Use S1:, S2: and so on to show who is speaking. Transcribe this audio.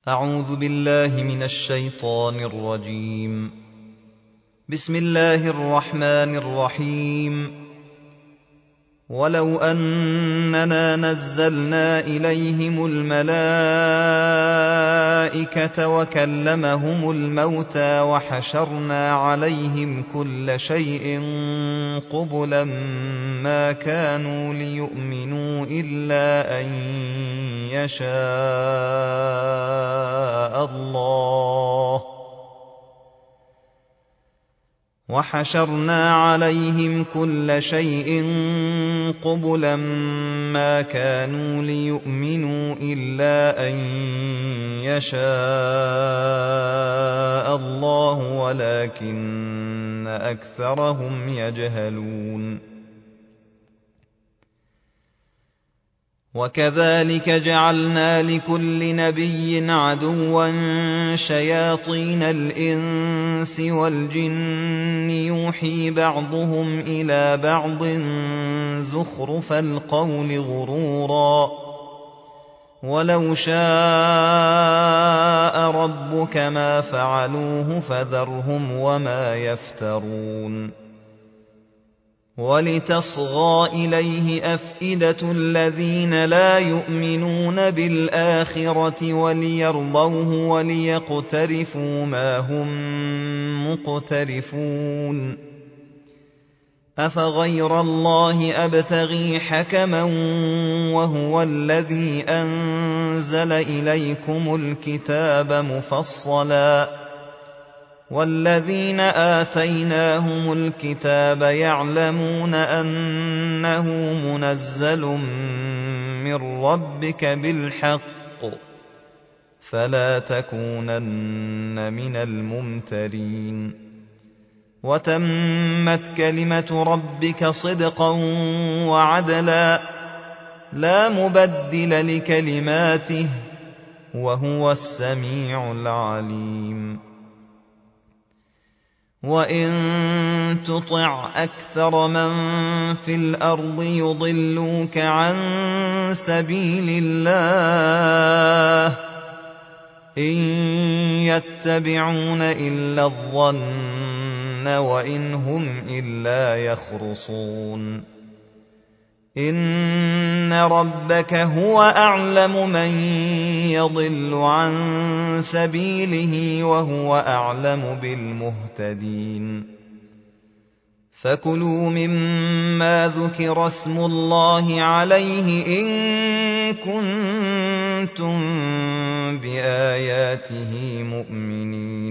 S1: أعوذ بالله من الشيطان الرجيم. بسم الله الرحمن الرحيم. ولو أننا نزلنا إليهم الملائكة وكلمهم الموتى وحشرنا عليهم كل شيء قبلا ما كانوا ليؤمنوا إلا أن يشاء الله ولكن أكثرهم يجهلون. وكذلك جعلنا لكل نبي عدوا شياطين الإنس والجن يوحي بعضهم إلى بعض زخرف القول غرورا ولو شاء ربك ما فعلوه فذرهم وما يفترون. ولتصغى إليه أفئدة الذين لا يؤمنون بالآخرة وليرضوه وليقترفوا ما هم مقترفون. أفغير الله أبتغي حكما وهو الذي أنزل إليكم الكتاب مفصلا والذين آتيناهم الكتاب يعلمون أنه منزل من ربك بالحق فلا تكونن من الممترين. وتمت كلمة ربك صدقا وعدلا لا مبدل لكلماته وهو السميع العليم. وإن تطع أكثر من في الأرض يضلوك عن سبيل الله إن يتبعون إلا الظن وإن هم إلا يخرصون. إن ربك هو أعلم من يضل عن سبيله وهو أعلم بالمهتدين. فكلوا مما ذكر اسم الله عليه إن كنتم بآياته مؤمنين.